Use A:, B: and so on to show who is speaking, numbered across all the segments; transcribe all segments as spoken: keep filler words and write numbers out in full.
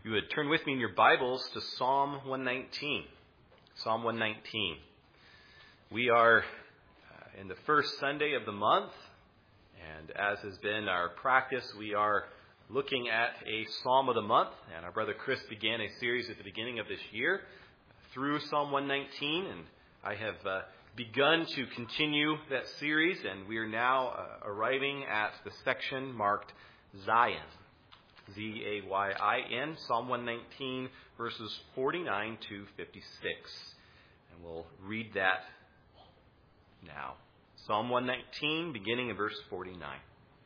A: You would turn with me in your Bibles to Psalm one nineteen. Psalm one nineteen. We are uh, in the first Sunday of the month, and as has been our practice, we are looking at a Psalm of the month, and our brother Chris began a series at the beginning of this year through Psalm one nineteen, and I have uh, begun to continue that series, and we are now uh, arriving at the section marked Zayin. Z A Y I N, Psalm one nineteen, verses forty-nine to fifty-six. And we'll read that now. Psalm one nineteen, beginning in verse forty-nine.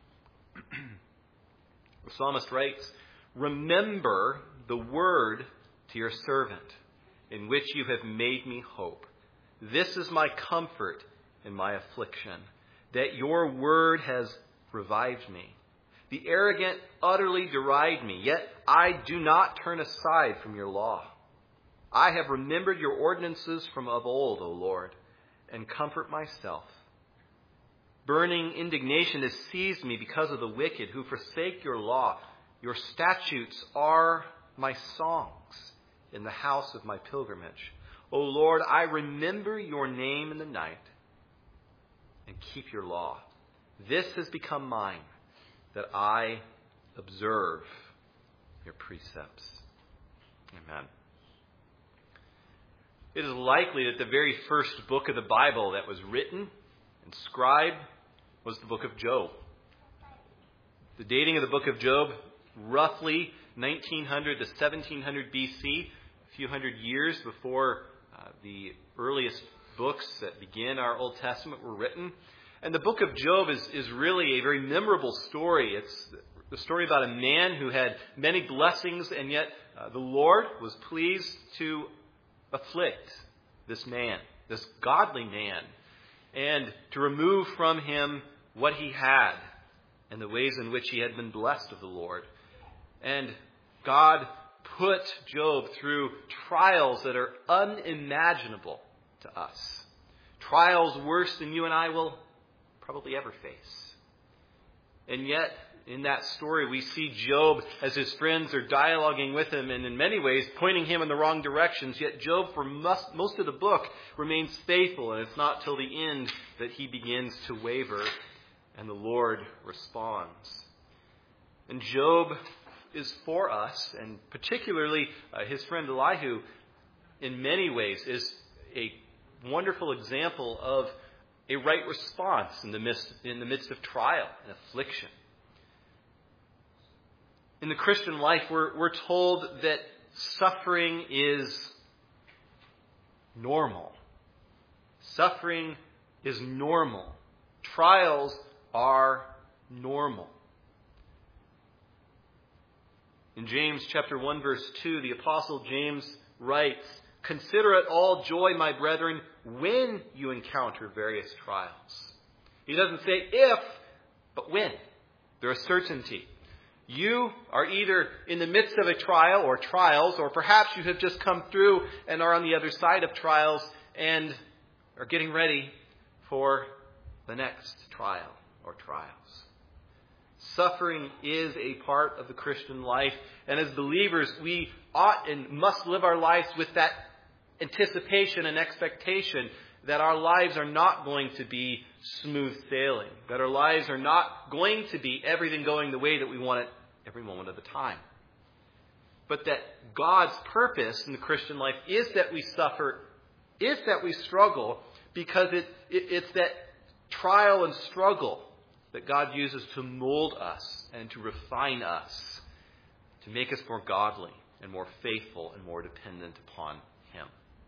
A: The psalmist writes, "Remember the word to your servant, in which you have made me hope. This is my comfort in my affliction, that your word has revived me. The arrogant utterly deride me, yet I do not turn aside from your law. I have remembered your ordinances from of old, O Lord, and comfort myself. Burning indignation has seized me because of the wicked who forsake your law. Your statutes are my songs in the house of my pilgrimage. O Lord, I remember your name in the night and keep your law. This has become mine, that I observe your precepts." Amen. It is likely that the very first book of the Bible that was written and scribed was the book of Job. The dating of the book of Job, roughly nineteen hundred to seventeen hundred B C, a few hundred years before uh, the earliest books that begin our Old Testament were written. And the book of Job is, is really a very memorable story. It's the story about a man who had many blessings, and yet uh, the Lord was pleased to afflict this man, this godly man, and to remove from him what he had and the ways in which he had been blessed of the Lord. And God put Job through trials that are unimaginable to us. Trials worse than you and I will probably ever face. And yet, in that story, we see Job as his friends are dialoguing with him and in many ways pointing him in the wrong directions. Yet Job, for most, most of the book, remains faithful, and it's not till the end that he begins to waver and the Lord responds. And Job is for us, and particularly uh, his friend Elihu, in many ways, is a wonderful example of a right response in the midst, in the midst of trial and affliction. In the Christian life, we're, we're told that suffering is normal. Suffering is normal. Trials are normal. In James chapter one, verse two, the Apostle James writes, "Consider it all joy, my brethren, when you encounter various trials." He doesn't say if, but when. There's certainty. You are either in the midst of a trial or trials, or perhaps you have just come through and are on the other side of trials and are getting ready for the next trial or trials. Suffering is a part of the Christian life, and as believers, we ought and must live our lives with that anticipation and expectation that our lives are not going to be smooth sailing, that our lives are not going to be everything going the way that we want it every moment of the time. But that God's purpose in the Christian life is that we suffer, is that we struggle, because it, it, it's that trial and struggle that God uses to mold us and to refine us, to make us more godly and more faithful and more dependent upon Him.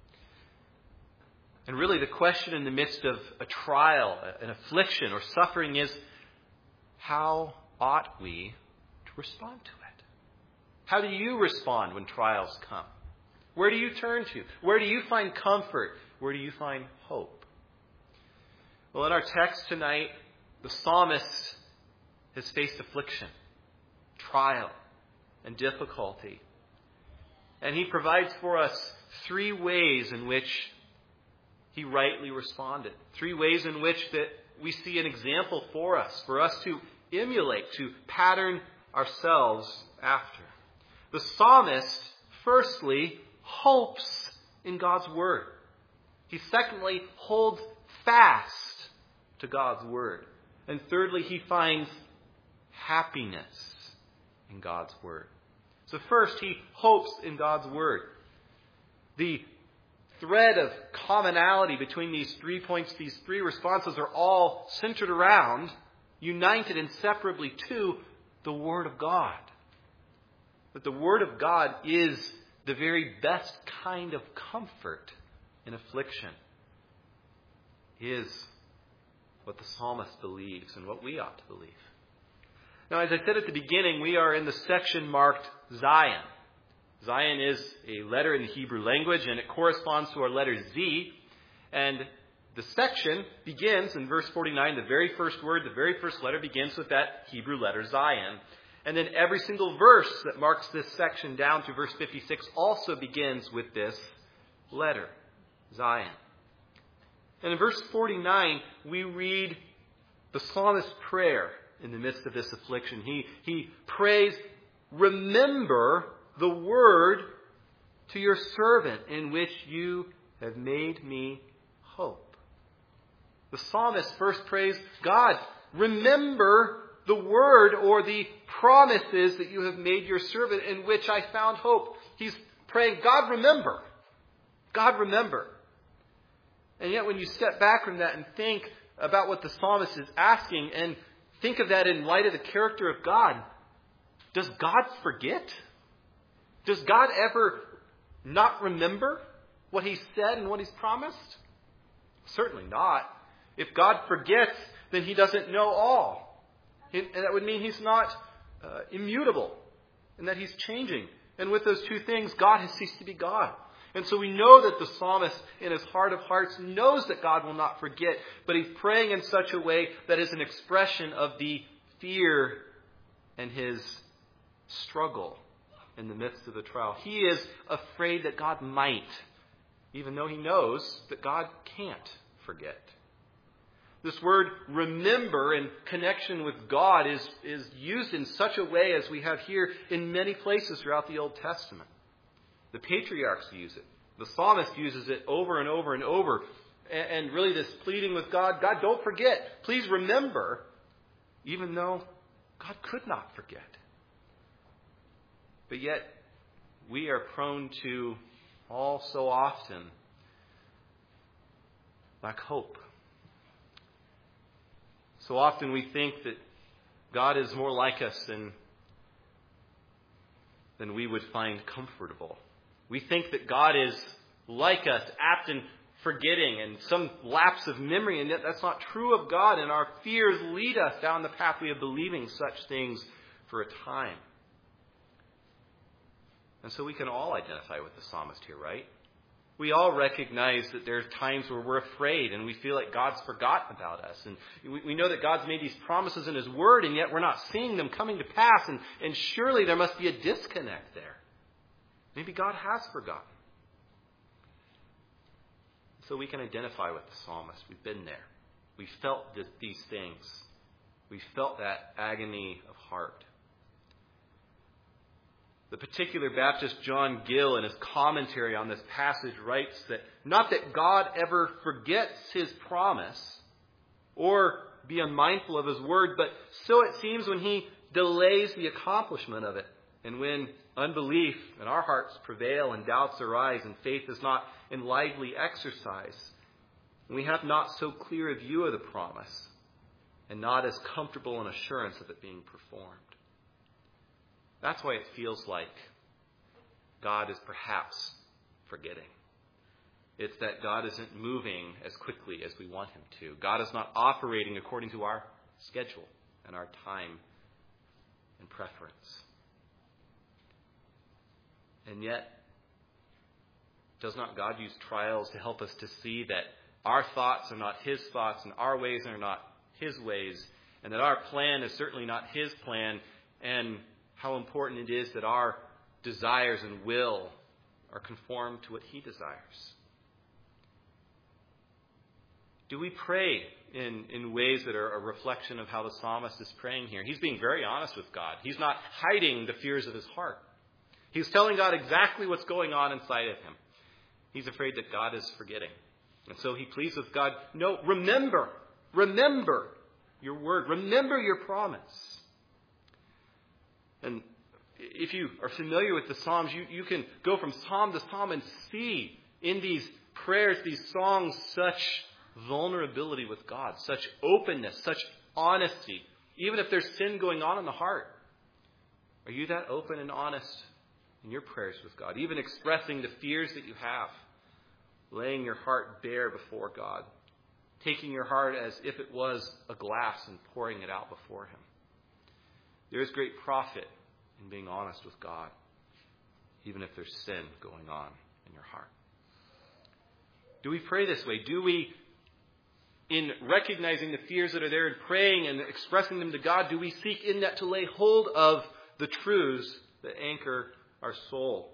A: And really the question in the midst of a trial, an affliction or suffering is, how ought we to respond to it? How do you respond when trials come? Where do you turn to? Where do you find comfort? Where do you find hope? Well, in our text tonight, the psalmist has faced affliction, trial, and difficulty. And he provides for us three ways in which he rightly responded. Three ways in which that we see an example for us, for us to emulate, to pattern ourselves after. The psalmist, firstly, hopes in God's word. He secondly holds fast to God's word. And thirdly, he finds happiness in God's word. So first, he hopes in God's word. The thread of commonality between these three points, these three responses, are all centered around, united inseparably to, the Word of God. That the Word of God is the very best kind of comfort in affliction. Is what the psalmist believes and what we ought to believe. Now, as I said at the beginning, we are in the section marked Zion. Zion is a letter in the Hebrew language, and it corresponds to our letter Z. And the section begins in verse forty-nine. The very first word, the very first letter begins with that Hebrew letter Zion. And then every single verse that marks this section down to verse fifty-six also begins with this letter, Zion. And in verse forty-nine, we read the psalmist's prayer in the midst of this affliction. He, he prays, "Remember the word to your servant in which you have made me hope." The psalmist first prays, "God, remember the word or the promises that you have made your servant in which I found hope." He's praying, God, remember. God, remember. And yet when you step back from that and think about what the psalmist is asking and think of that in light of the character of God, does God forget? Does God ever not remember what he said and what he's promised? Certainly not. If God forgets, then he doesn't know all. And that would mean he's not uh, immutable and that he's changing. And with those two things, God has ceased to be God. And so we know that the psalmist, in his heart of hearts, knows that God will not forget, but he's praying in such a way that is an expression of the fear and his struggle in the midst of the trial. He is afraid that God might, even though he knows that God can't forget. This word remember in connection with God is, is used in such a way as we have here in many places throughout the Old Testament. The patriarchs use it. The psalmist uses it over and over and over. And, and really this pleading with God, God, don't forget. Please remember, even though God could not forget. But yet, we are prone to all so often lack hope. So often we think that God is more like us than, than we would find comfortable. We think that God is like us, apt in forgetting and some lapse of memory, and yet that's not true of God, and our fears lead us down the pathway of believing such things for a time. And so we can all identify with the psalmist here, right? We all recognize that there are times where we're afraid and we feel like God's forgotten about us. And we, we know that God's made these promises in his word, and yet we're not seeing them coming to pass. And, and surely there must be a disconnect there. Maybe God has forgotten. So we can identify with the psalmist. We've been there. We felt this, these things. We felt that agony of heart. The particular Baptist John Gill, in his commentary on this passage, writes that not that God ever forgets his promise or be unmindful of his word, but so it seems when he delays the accomplishment of it, and when unbelief in our hearts prevail and doubts arise and faith is not in lively exercise, and we have not so clear a view of the promise and not as comfortable an assurance of it being performed. That's why it feels like God is perhaps forgetting. It's that God isn't moving as quickly as we want him to. God is not operating according to our schedule and our time and preference. And yet, does not God use trials to help us to see that our thoughts are not his thoughts and our ways are not his ways, and that our plan is certainly not his plan, and how important it is that our desires and will are conformed to what he desires? Do we pray in, in ways that are a reflection of how the psalmist is praying here? He's being very honest with God. He's not hiding the fears of his heart. He's telling God exactly what's going on inside of him. He's afraid that God is forgetting. And so he pleads with God, no, remember, remember your word. Remember your promise. And if you are familiar with the Psalms, you, you can go from Psalm to Psalm and see in these prayers, these songs, such vulnerability with God, such openness, such honesty, even if there's sin going on in the heart. Are you that open and honest in your prayers with God, even expressing the fears that you have, laying your heart bare before God, taking your heart as if it was a glass and pouring it out before him? There is great profit in being honest with God, even if there's sin going on in your heart. Do we pray this way? Do we, in recognizing the fears that are there and praying and expressing them to God, do we seek in that to lay hold of the truths that anchor our soul?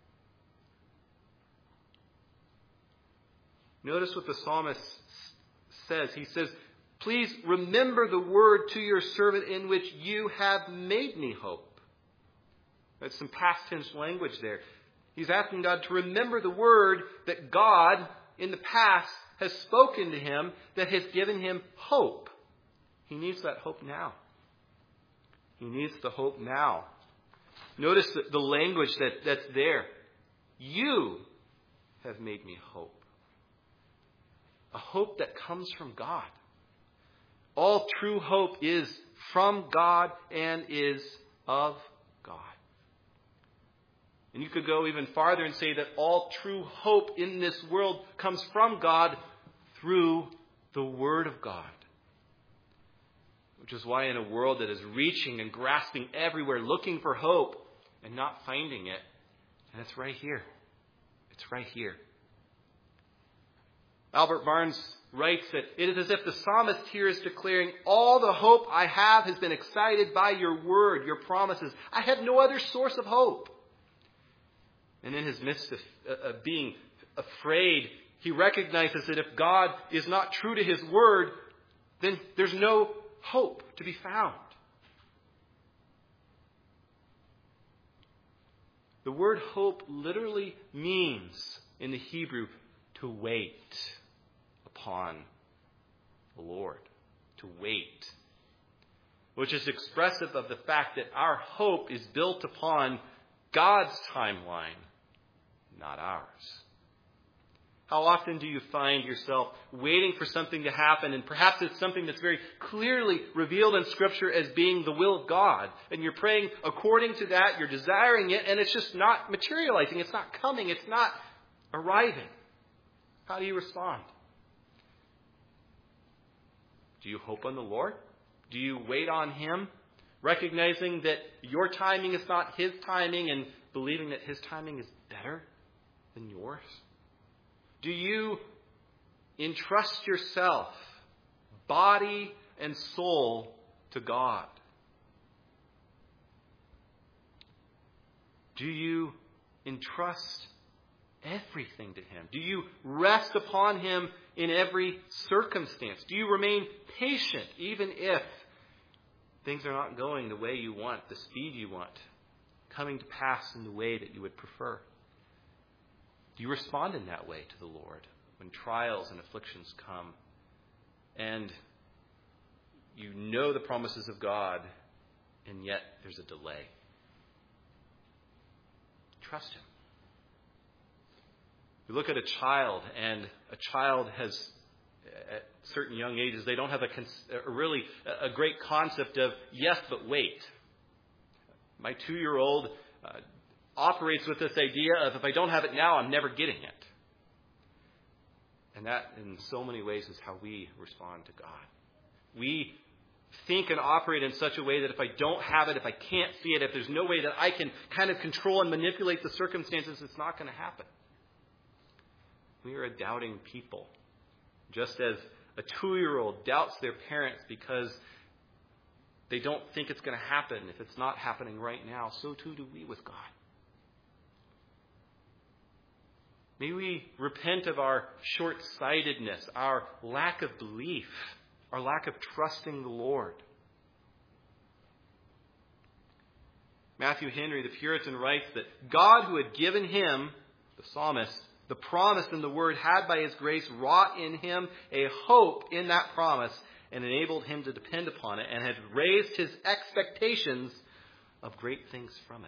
A: Notice what the psalmist says. He says, please remember the word to your servant in which you have made me hope. That's some past tense language there. He's asking God to remember the word that God in the past has spoken to him that has given him hope. He needs that hope now. He needs the hope now. Notice the, the language that, that's there. You have made me hope. A hope that comes from God. All true hope is from God and is of God. And you could go even farther and say that all true hope in this world comes from God through the Word of God. Which is why in a world that is reaching and grasping everywhere, looking for hope and not finding it, and it's right here. It's right here. Albert Barnes writes that it is as if the psalmist here is declaring, all the hope I have has been excited by your word, your promises. I had no other source of hope. And in his midst of uh, being afraid, he recognizes that if God is not true to his word, then there's no hope to be found. The word hope literally means, in the Hebrew, to wait upon the Lord. To wait. Which is expressive of the fact that our hope is built upon God's timeline, not ours. How often do you find yourself waiting for something to happen, and perhaps it's something that's very clearly revealed in Scripture as being the will of God, and you're praying according to that, you're desiring it, and it's just not materializing, it's not coming, it's not arriving. How do you respond? Do you hope on the Lord? Do you wait on Him, recognizing that your timing is not His timing and believing that His timing is better than yours? Do you entrust yourself, body and soul, to God? Do you entrust everything to Him? Do you rest upon Him in every circumstance? Do you remain patient even if things are not going the way you want, the speed you want, coming to pass in the way that you would prefer? Do you respond in that way to the Lord when trials and afflictions come and you know the promises of God and yet there's a delay? Trust Him. You look at a child, and a child has, at certain young ages, they don't have a, a really a great concept of yes, but wait. My two-year-old uh, operates with this idea of if I don't have it now, I'm never getting it. And that, in so many ways, is how we respond to God. We think and operate in such a way that if I don't have it, if I can't see it, if there's no way that I can kind of control and manipulate the circumstances, it's not going to happen. We are a doubting people. Just as a two-year-old doubts their parents because they don't think it's going to happen if it's not happening right now, so too do we with God. May we repent of our short-sightedness, our lack of belief, our lack of trusting the Lord. Matthew Henry, the Puritan, writes that God, who had given him, the psalmist, the promise in the word, had by his grace wrought in him a hope in that promise and enabled him to depend upon it, and had raised his expectations of great things from it.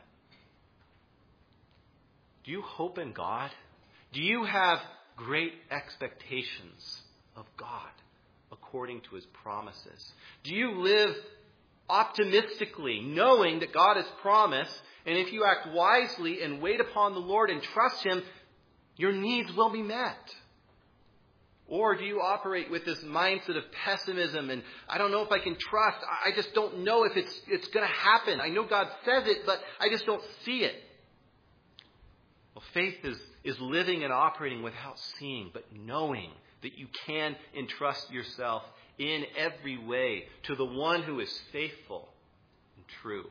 A: Do you hope in God? Do you have great expectations of God according to his promises? Do you live optimistically, knowing that God has promised, and if you act wisely and wait upon the Lord and trust him, your needs will be met? Or do you operate with this mindset of pessimism and I don't know if I can trust, I just don't know if it's it's going to happen. I know God says it, but I just don't see it. Well, faith is, is living and operating without seeing, but knowing that you can entrust yourself in every way to the one who is faithful and true.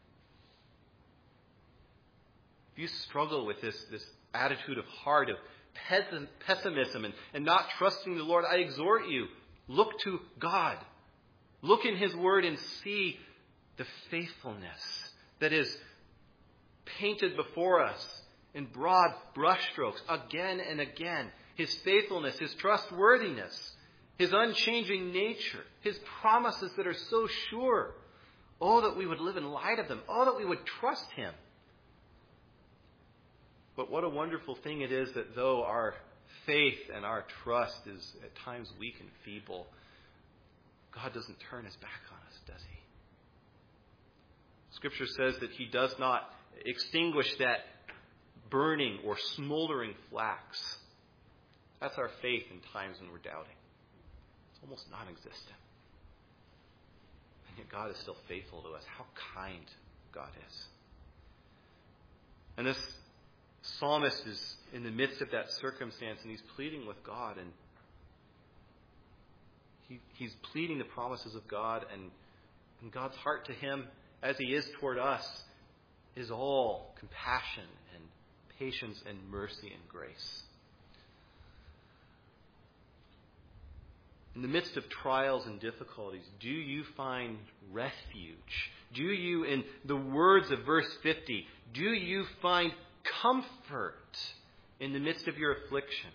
A: If you struggle with this, this attitude of heart, of pessimism and, and not trusting the Lord, I exhort you, look to God. Look in his word and see the faithfulness that is painted before us in broad brushstrokes again and again. His faithfulness, his trustworthiness, his unchanging nature, his promises that are so sure. Oh, that we would live in light of them. Oh, that we would trust him. But what a wonderful thing it is that though our faith and our trust is at times weak and feeble, God doesn't turn his back on us, does he? Scripture says that he does not extinguish that burning or smoldering flax. That's our faith in times when we're doubting. It's almost non-existent. And yet God is still faithful to us. How kind God is. And this psalmist is in the midst of that circumstance, and he's pleading with God, and he, he's pleading the promises of God, and, and God's heart to him, as he is toward us, is all compassion and patience and mercy and grace. In the midst of trials and difficulties, do you find refuge? Do you, in the words of verse fifty, do you find comfort in the midst of your affliction?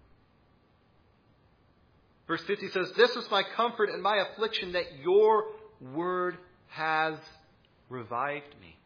A: Verse fifty says, "This is my comfort and my affliction, that your word has revived me."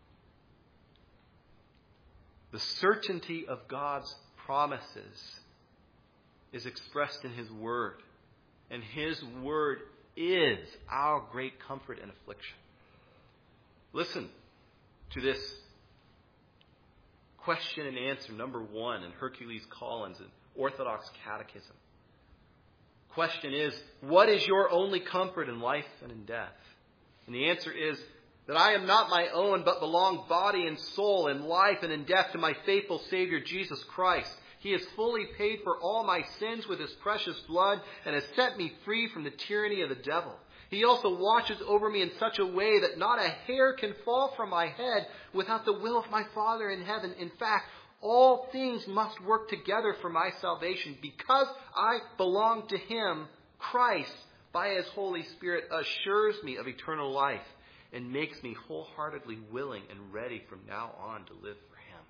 A: The certainty of God's promises is expressed in his word. And his word is our great comfort in affliction. Listen to this question and answer number one in Hercules Collins' Orthodox Catechism. Question is, what is your only comfort in life and in death? And the answer is that I am not my own, but belong body and soul in life and in death to my faithful Savior Jesus Christ. He has fully paid for all my sins with his precious blood and has set me free from the tyranny of the devil. He also watches over me in such a way that not a hair can fall from my head without the will of my Father in heaven. In fact, all things must work together for my salvation because I belong to him. Christ, by his Holy Spirit, assures me of eternal life and makes me wholeheartedly willing and ready from now on to live for him.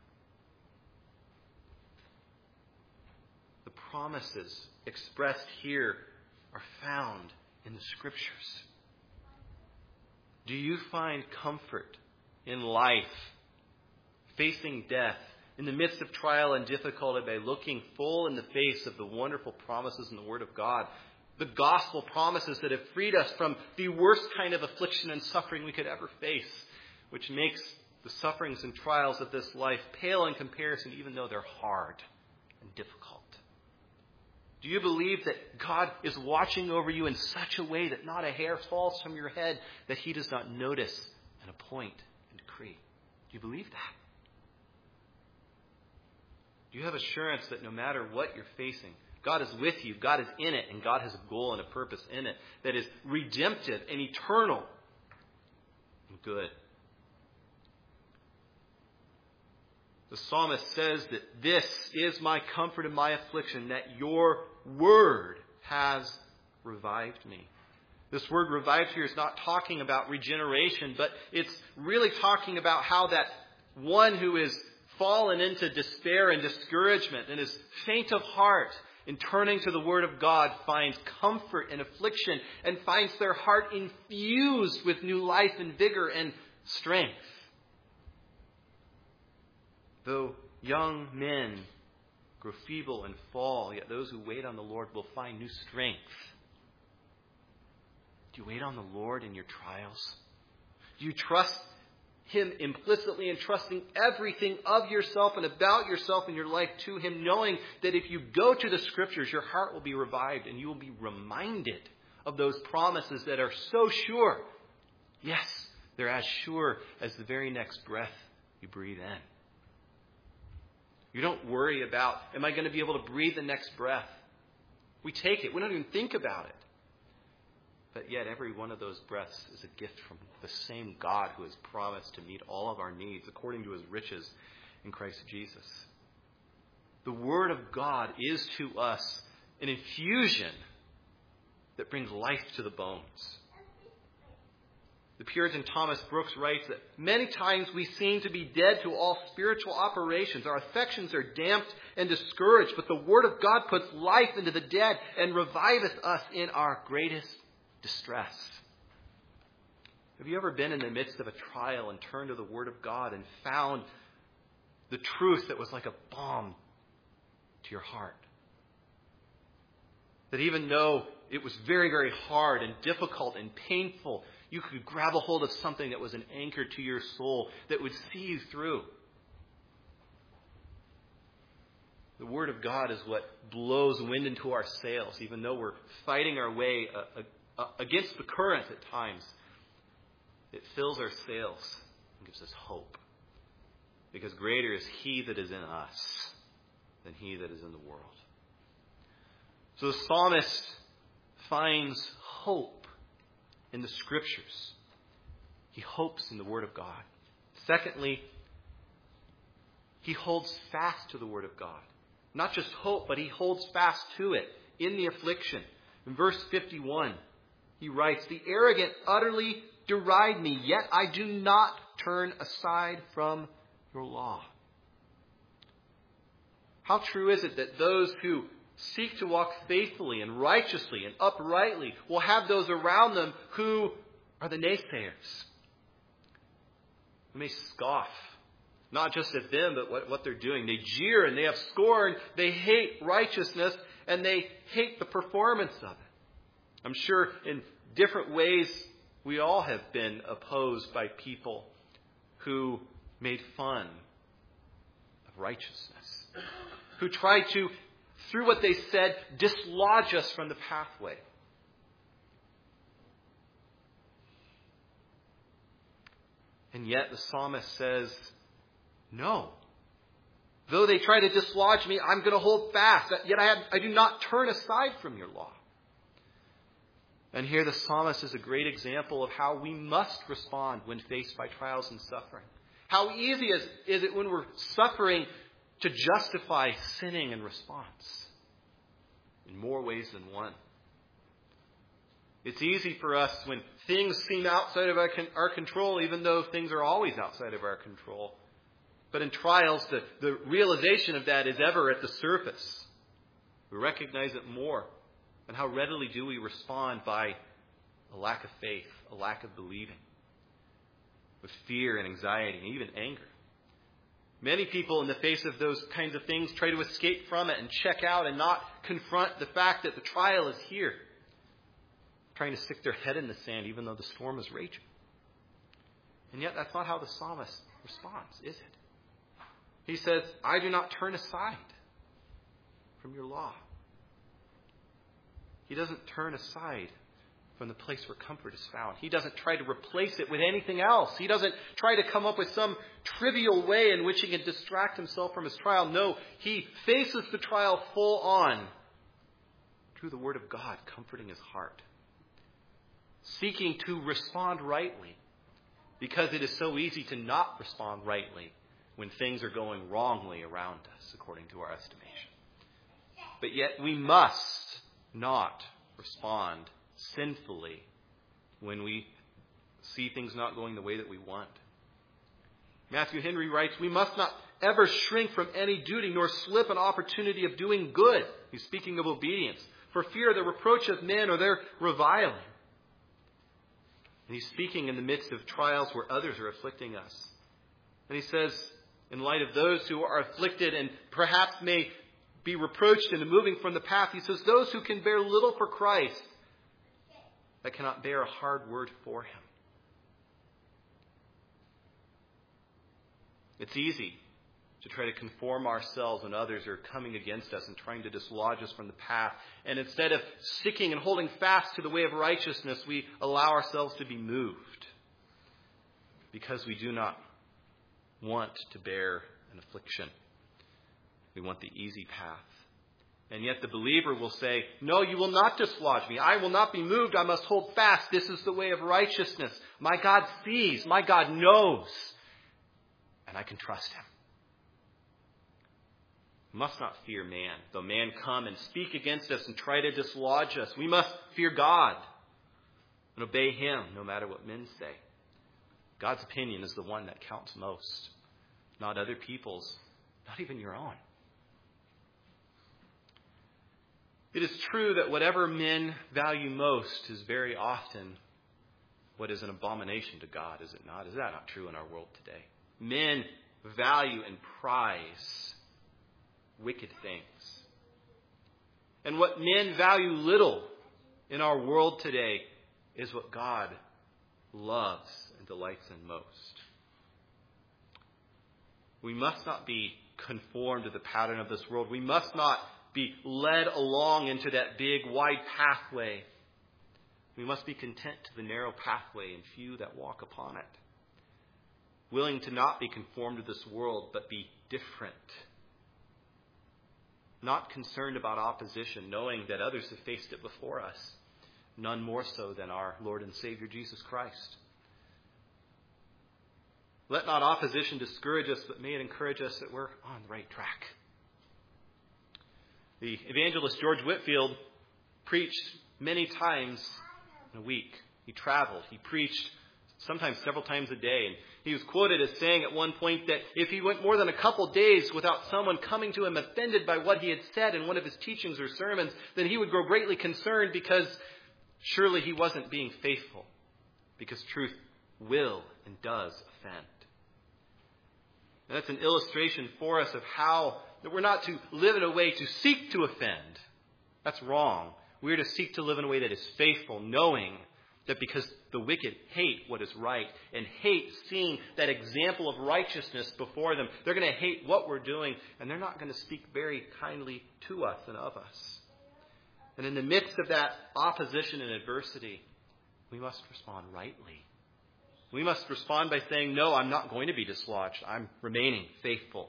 A: The promises expressed here are found in the Scriptures. Do you find comfort in life, facing death, in the midst of trial and difficulty by looking full in the face of the wonderful promises in the Word of God? The gospel promises that have freed us from the worst kind of affliction and suffering we could ever face, which makes the sufferings and trials of this life pale in comparison, even though they're hard and difficult. Do you believe that God is watching over you in such a way that not a hair falls from your head that he does not notice and appoint and decree? Do you believe that? Do you have assurance that no matter what you're facing, God is with you, God is in it, and God has a goal and a purpose in it that is redemptive and eternal and good? The psalmist says that this is my comfort in my affliction, that your word has revived me. This word revived here is not talking about regeneration, but it's really talking about how that one who is fallen into despair and discouragement and is faint of heart in turning to the Word of God finds comfort in affliction and finds their heart infused with new life and vigor and strength. Though young men grow feeble and fall, yet those who wait on the Lord will find new strength. Do you wait on the Lord in your trials? Do you trust Him implicitly, entrusting everything of yourself and about yourself in your life to Him, knowing that if you go to the Scriptures, your heart will be revived and you will be reminded of those promises that are so sure. Yes, they're as sure as the very next breath you breathe in. You don't worry about, am I going to be able to breathe the next breath? We take it. We don't even think about it. But yet every one of those breaths is a gift from the same God who has promised to meet all of our needs according to His riches in Christ Jesus. The Word of God is to us an infusion that brings life to the bones. The Puritan Thomas Brooks writes that many times we seem to be dead to all spiritual operations. Our affections are damped and discouraged, but the Word of God puts life into the dead and reviveth us in our greatest distress. Have you ever been in the midst of a trial and turned to the Word of God and found the truth that was like a balm to your heart? That even though it was very, very hard and difficult and painful, you could grab a hold of something that was an anchor to your soul that would see you through. The Word of God is what blows wind into our sails, even though we're fighting our way uh, uh, against the current at times. It fills our sails and gives us hope. Because greater is He that is in us than he that is in the world. So the psalmist finds hope in the Scriptures. He hopes in the Word of God. Secondly, he holds fast to the Word of God. Not just hope, but he holds fast to it in the affliction. In verse fifty-one, he writes, "The arrogant utterly deride me, yet I do not turn aside from your law." How true is it that those who seek to walk faithfully and righteously and uprightly will have those around them who are the naysayers? They may scoff, not just at them, but what, what they're doing. They jeer and they have scorn. They hate righteousness and they hate the performance of it. I'm sure in different ways we all have been opposed by people who made fun of righteousness, who tried to, through what they said, dislodge us from the pathway. And yet the psalmist says, no. Though they try to dislodge me, I'm going to hold fast. Yet I, have, I do not turn aside from your law. And here the psalmist is a great example of how we must respond when faced by trials and suffering. How easy is, is it when we're suffering to justify sinning in response? In more ways than one. It's easy for us when things seem outside of our, our control, even though things are always outside of our control. But in trials, the, the realization of that is ever at the surface. We recognize it more. And how readily do we respond by a lack of faith, a lack of believing, with fear and anxiety and even anger. Many people in the face of those kinds of things try to escape from it and check out and not confront the fact that the trial is here. Trying to stick their head in the sand even though the storm is raging. And yet that's not how the psalmist responds, is it? He says, I do not turn aside from your law. He doesn't turn aside from the place where comfort is found. He doesn't try to replace it with anything else. He doesn't try to come up with some trivial way in which he can distract himself from his trial. No, he faces the trial full on through the Word of God, comforting his heart. Seeking to respond rightly, because it is so easy to not respond rightly when things are going wrongly around us, according to our estimation. But yet we must not respond sinfully when we see things not going the way that we want. Matthew Henry writes, "We must not ever shrink from any duty, nor slip an opportunity of doing good." He's speaking of obedience. "For fear of the reproach of men or their reviling." And he's speaking in the midst of trials where others are afflicting us. And he says, in light of those who are afflicted and perhaps may be reproached into moving from the path, he says, "Those who can bear little for Christ, that cannot bear a hard word for him." It's easy to try to conform ourselves when others are coming against us and trying to dislodge us from the path. And instead of sticking and holding fast to the way of righteousness, we allow ourselves to be moved because we do not want to bear an affliction. We want the easy path. And yet the believer will say, "No, you will not dislodge me. I will not be moved. I must hold fast. This is the way of righteousness. My God sees. My God knows. And I can trust him." We must not fear man, though man come and speak against us and try to dislodge us. We must fear God and obey him no matter what men say. God's opinion is the one that counts most, not other people's, not even your own. It is true that whatever men value most is very often what is an abomination to God, is it not? Is that not true in our world today? Men value and prize wicked things. And what men value little in our world today is what God loves and delights in most. We must not be conformed to the pattern of this world. We must not be led along into that big, wide pathway. We must be content to the narrow pathway and few that walk upon it. Willing to not be conformed to this world, but be different. Not concerned about opposition, knowing that others have faced it before us. None more so than our Lord and Savior Jesus Christ. Let not opposition discourage us, but may it encourage us that we're on the right track. The evangelist George Whitefield preached many times in a week. He traveled. He preached sometimes several times a day. And he was quoted as saying at one point that if he went more than a couple days without someone coming to him offended by what he had said in one of his teachings or sermons, then he would grow greatly concerned because surely he wasn't being faithful. Because truth will and does offend. And that's an illustration for us of how that we're not to live in a way to seek to offend. That's wrong. We're to seek to live in a way that is faithful, knowing that because the wicked hate what is right and hate seeing that example of righteousness before them, they're going to hate what we're doing, and they're not going to speak very kindly to us and of us. And in the midst of that opposition and adversity, we must respond rightly. We must respond by saying, "No, I'm not going to be dislodged. I'm remaining faithful."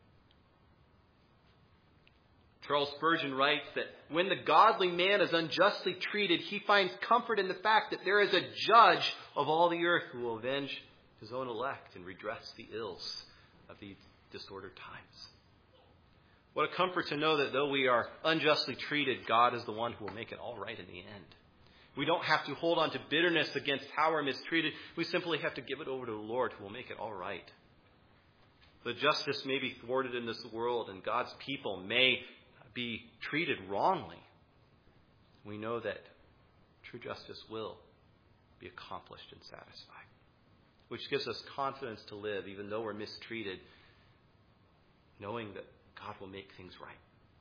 A: Charles Spurgeon writes that when the godly man is unjustly treated, he finds comfort in the fact that there is a judge of all the earth who will avenge his own elect and redress the ills of these disordered times. What a comfort to know that though we are unjustly treated, God is the one who will make it all right in the end. We don't have to hold on to bitterness against how we're mistreated. We simply have to give it over to the Lord who will make it all right. The justice may be thwarted in this world and God's people may be treated wrongly. We know that true justice will be accomplished and satisfied, which gives us confidence to live even though we're mistreated, knowing that God will make things right.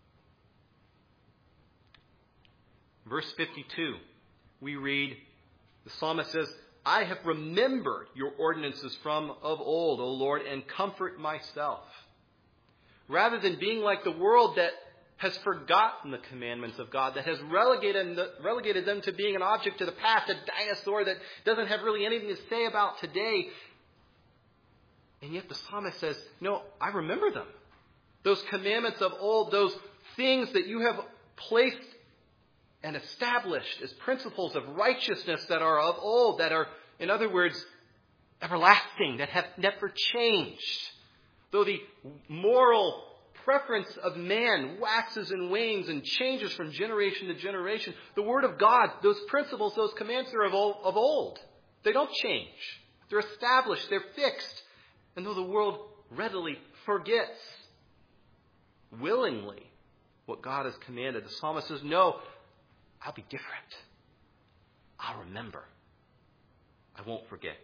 A: Verse fifty-two, we read, the psalmist says, "I have remembered your ordinances from of old, O Lord, and comfort myself." Rather than being like the world that has forgotten the commandments of God, that has relegated, relegated them to being an object of the past, a dinosaur that doesn't have really anything to say about today. And yet the psalmist says, no, I remember them. Those commandments of old, those things that you have placed and established as principles of righteousness that are of old, that are, in other words, everlasting, that have never changed. Though the moral preference of man waxes and wanes and changes from generation to generation, the Word of God, those principles, those commands are of old. Of old. They don't change. They're established. They're fixed. And though the world readily forgets willingly what God has commanded, the psalmist says, no, I'll be different. I'll remember. I won't forget.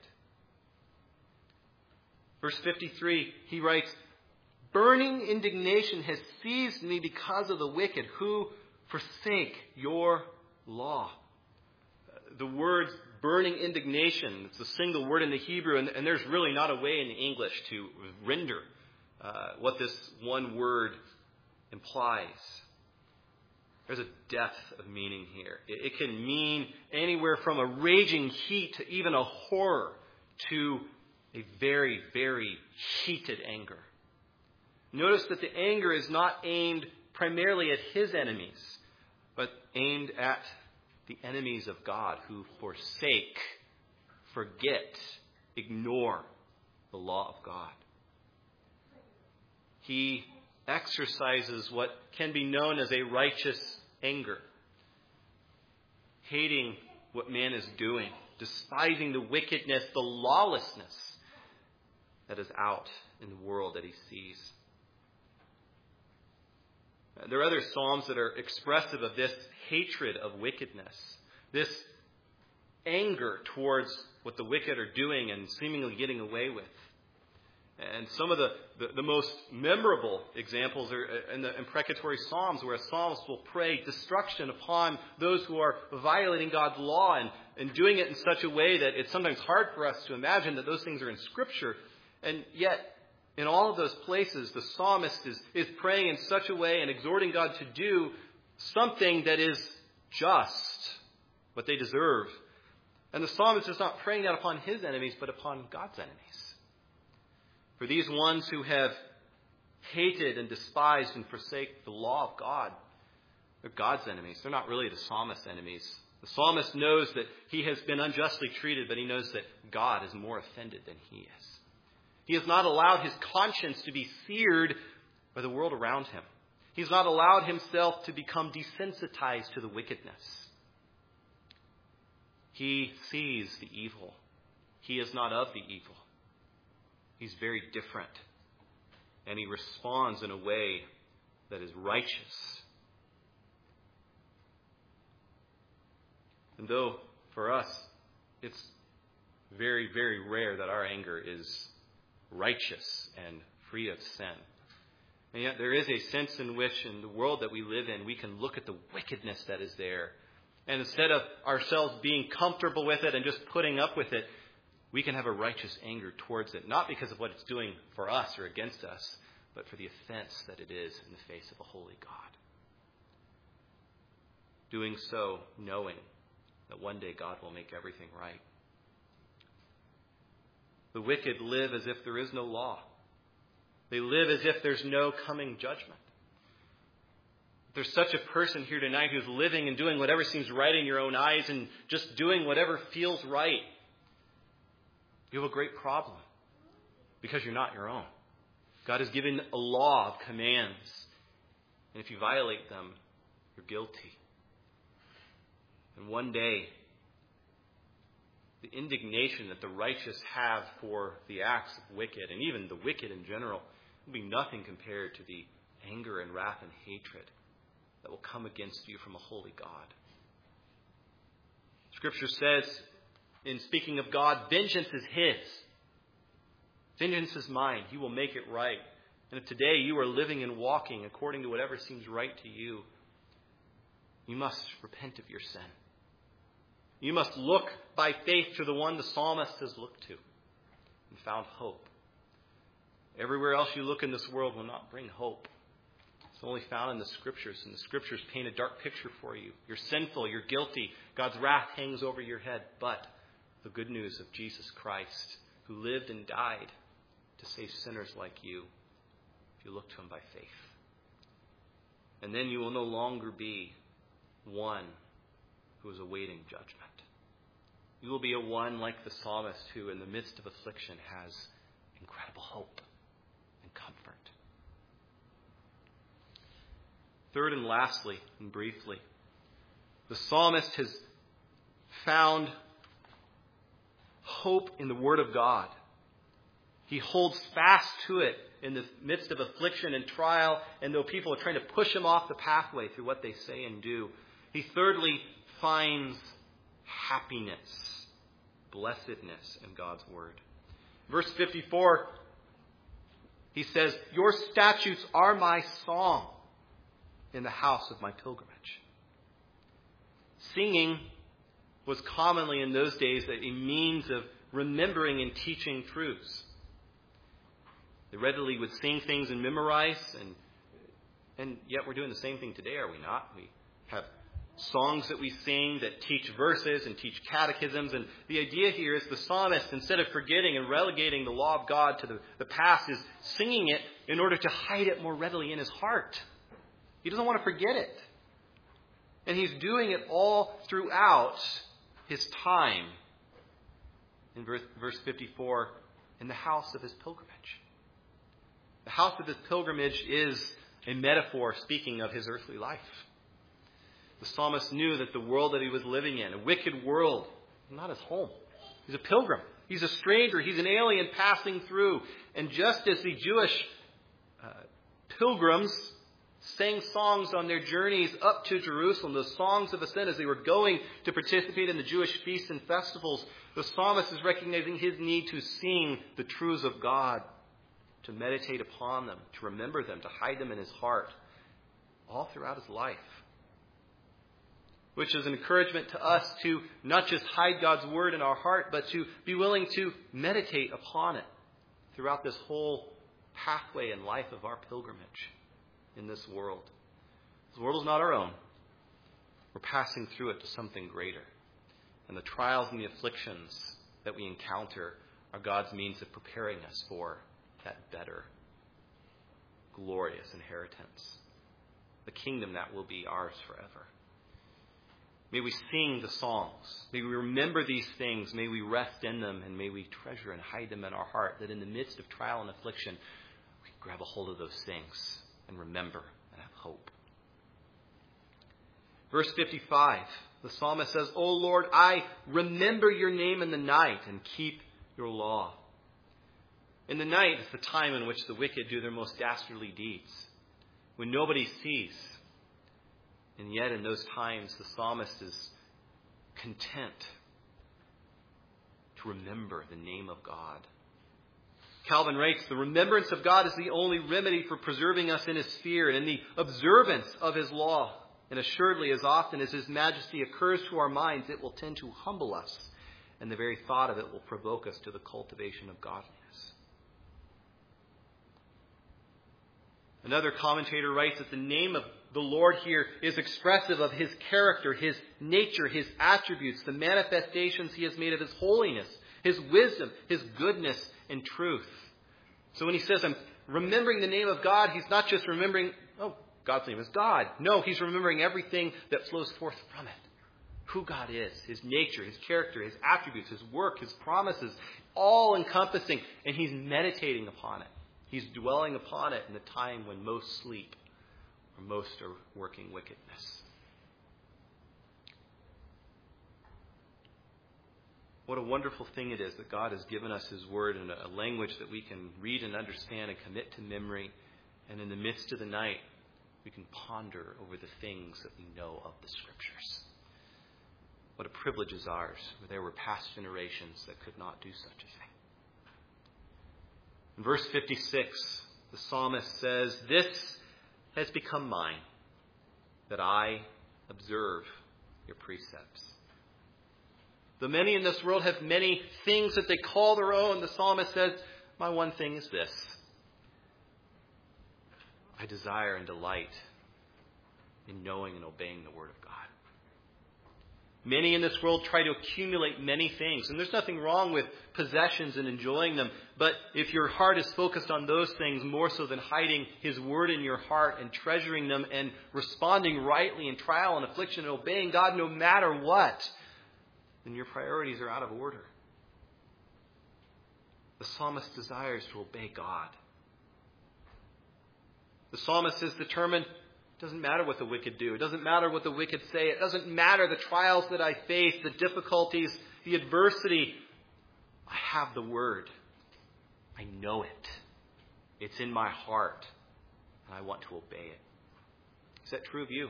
A: Verse fifty-three, he writes, burning indignation has seized me because of the wicked who forsake your law. The word burning indignation, it's a single word in the Hebrew, and, and there's really not a way in the English to render uh, what this one word implies. There's a depth of meaning here. It, it can mean anywhere from a raging heat to even a horror to a very, very heated anger. Notice that the anger is not aimed primarily at his enemies, but aimed at the enemies of God who forsake, forget, ignore the law of God. He exercises what can be known as a righteous anger, hating what man is doing, despising the wickedness, the lawlessness that is out in the world that he sees. There are other psalms that are expressive of this hatred of wickedness, this anger towards what the wicked are doing and seemingly getting away with. And some of the, the, the most memorable examples are in the imprecatory psalms, where a psalmist will pray destruction upon those who are violating God's law and, and doing it in such a way that it's sometimes hard for us to imagine that those things are in Scripture. And yet, in all of those places, the psalmist is, is praying in such a way and exhorting God to do something that is just, what they deserve. And the psalmist is not praying that upon his enemies, but upon God's enemies. For these ones who have hated and despised and forsake the law of God, they're God's enemies. They're not really the psalmist's enemies. The psalmist knows that he has been unjustly treated, but he knows that God is more offended than he is. He has not allowed his conscience to be seared by the world around him. He has not allowed himself to become desensitized to the wickedness. He sees the evil. He is not of the evil. He's very different. And he responds in a way that is righteous. And though for us, it's very, very rare that our anger is righteous and free of sin. And yet there is a sense in which in the world that we live in, we can look at the wickedness that is there. And instead of ourselves being comfortable with it and just putting up with it, we can have a righteous anger towards it, not because of what it's doing for us or against us, but for the offense that it is in the face of a holy God. Doing so knowing that one day God will make everything right. The wicked live as if there is no law. They live as if there's no coming judgment. If there's such a person here tonight who's living and doing whatever seems right in your own eyes and just doing whatever feels right, you have a great problem because you're not your own. God has given a law of commands, and if you violate them, you're guilty. And one day, the indignation that the righteous have for the acts of wicked, and even the wicked in general, will be nothing compared to the anger and wrath and hatred that will come against you from a holy God. Scripture says, in speaking of God, vengeance is His. Vengeance is mine. He will make it right. And if today you are living and walking according to whatever seems right to you, you must repent of your sin. You must look by faith to the one the psalmist has looked to and found hope. Everywhere else you look in this world will not bring hope. It's only found in the Scriptures, and the Scriptures paint a dark picture for you. You're sinful, you're guilty, God's wrath hangs over your head. But the good news of Jesus Christ, who lived and died to save sinners like you, if you look to Him by faith. And then you will no longer be one who is awaiting judgment. You will be a one like the psalmist who, in the midst of affliction, has incredible hope and comfort. Third and lastly, and briefly, the psalmist has found hope in the Word of God. He holds fast to it in the midst of affliction and trial, and though people are trying to push him off the pathway through what they say and do. He thirdly finds happiness, blessedness in God's Word. Verse fifty-four, he says, "Your statutes are my song in the house of my pilgrimage." Singing was commonly in those days a means of remembering and teaching truths. They readily would sing things and memorize, and and yet we're doing the same thing today, are we not? We have songs that we sing that teach verses and teach catechisms, and the idea here is the psalmist, instead of forgetting and relegating the law of God to the, the past, is singing it in order to hide it more readily in his heart. He doesn't want to forget it. And he's doing it all throughout his time, in verse, verse fifty-four, in the house of his pilgrimage. The house of his pilgrimage is a metaphor speaking of his earthly life. The psalmist knew that the world that he was living in, a wicked world, not his home. He's a pilgrim. He's a stranger. He's an alien passing through. And just as the Jewish uh, pilgrims sang songs on their journeys up to Jerusalem, the songs of ascent as they were going to participate in the Jewish feasts and festivals, the psalmist is recognizing his need to sing the truths of God, to meditate upon them, to remember them, to hide them in his heart, all throughout his life. Which is an encouragement to us to not just hide God's Word in our heart, but to be willing to meditate upon it throughout this whole pathway and life of our pilgrimage in this world. This world is not our own. We're passing through it to something greater. And the trials and the afflictions that we encounter are God's means of preparing us for that better, glorious inheritance. The kingdom that will be ours forever. May we sing the songs. May we remember these things. May we rest in them. And may we treasure and hide them in our heart, that in the midst of trial and affliction, we can grab a hold of those things and remember and have hope. Verse fifty-five, the psalmist says, "O Lord, I remember your name in the night and keep your law." In the night is the time in which the wicked do their most dastardly deeds, when nobody sees. And yet in those times, the psalmist is content to remember the name of God. Calvin writes, "The remembrance of God is the only remedy for preserving us in his fear and in the observance of his law. And assuredly, as often as his majesty occurs to our minds, it will tend to humble us, and the very thought of it will provoke us to the cultivation of godliness." Another commentator writes that the name of the Lord here is expressive of his character, his nature, his attributes, the manifestations he has made of his holiness, his wisdom, his goodness, and truth. So when he says, "I'm remembering the name of God," he's not just remembering, oh, God's name is God. No, he's remembering everything that flows forth from it. Who God is, his nature, his character, his attributes, his work, his promises, all encompassing, and he's meditating upon it. He's dwelling upon it in the time when most sleep or most are working wickedness. What a wonderful thing it is that God has given us his word in a language that we can read and understand and commit to memory. And in the midst of the night, we can ponder over the things that we know of the Scriptures. What a privilege is ours, where there were past generations that could not do such a thing. In verse fifty-six, the psalmist says, "This has become mine, that I observe your precepts." Though many in this world have many things that they call their own, the psalmist says, "My one thing is this. I desire and delight in knowing and obeying the Word of God." Many in this world try to accumulate many things, and there's nothing wrong with possessions and enjoying them. But if your heart is focused on those things more so than hiding his word in your heart and treasuring them and responding rightly in trial and affliction and obeying God no matter what, then your priorities are out of order. The psalmist desires to obey God. The psalmist is determined It doesn't matter what the wicked do. It doesn't matter what the wicked say. It doesn't matter the trials that I face, the difficulties, the adversity. I have the word. I know it. It's in my heart. And I want to obey it. Is that true of you?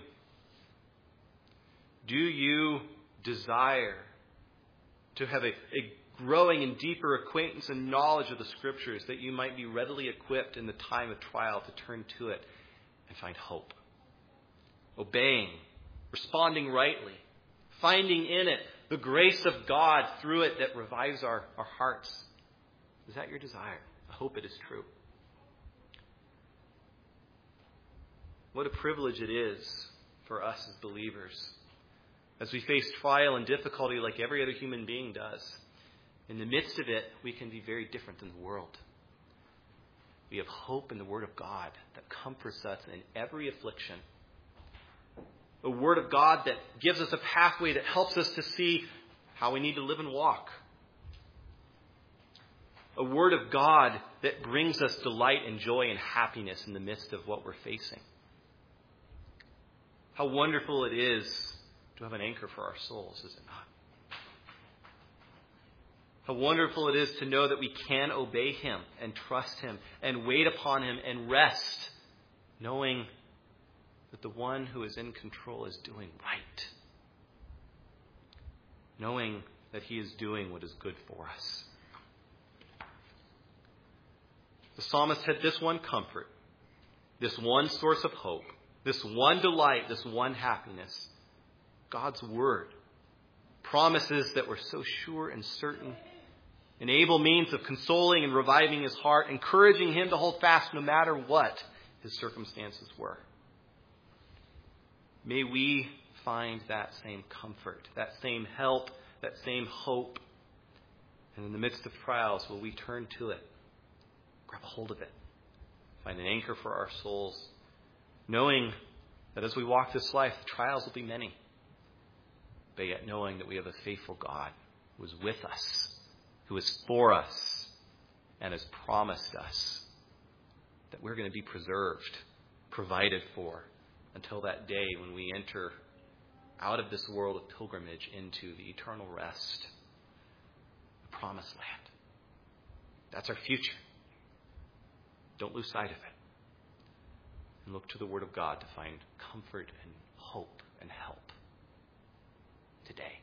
A: Do you desire to have a, a growing and deeper acquaintance and knowledge of the Scriptures that you might be readily equipped in the time of trial to turn to it and find hope? Obeying, responding rightly, finding in it the grace of God through it that revives our, our hearts. Is that your desire? I hope it is true. What a privilege it is for us as believers, as we face trial and difficulty like every other human being does. In the midst of it, we can be very different than the world. We have hope in the Word of God that comforts us in every affliction. A Word of God that gives us a pathway that helps us to see how we need to live and walk. A Word of God that brings us delight and joy and happiness in the midst of what we're facing. How wonderful it is to have an anchor for our souls, is it not? How wonderful it is to know that we can obey Him and trust Him and wait upon Him and rest, knowing that the one who is in control is doing right. Knowing that He is doing what is good for us. The psalmist had this one comfort, this one source of hope, this one delight, this one happiness. God's Word. Promises that were so sure and certain. An able means of consoling and reviving his heart, encouraging him to hold fast no matter what his circumstances were. May we find that same comfort, that same help, that same hope. And in the midst of trials, will we turn to it, grab a hold of it, find an anchor for our souls, knowing that as we walk this life, the trials will be many, but yet knowing that we have a faithful God who is with us, who is for us, and has promised us that we're going to be preserved, provided for, until that day when we enter out of this world of pilgrimage into the eternal rest, the promised land. That's our future. Don't lose sight of it. And look to the Word of God to find comfort and hope and help today.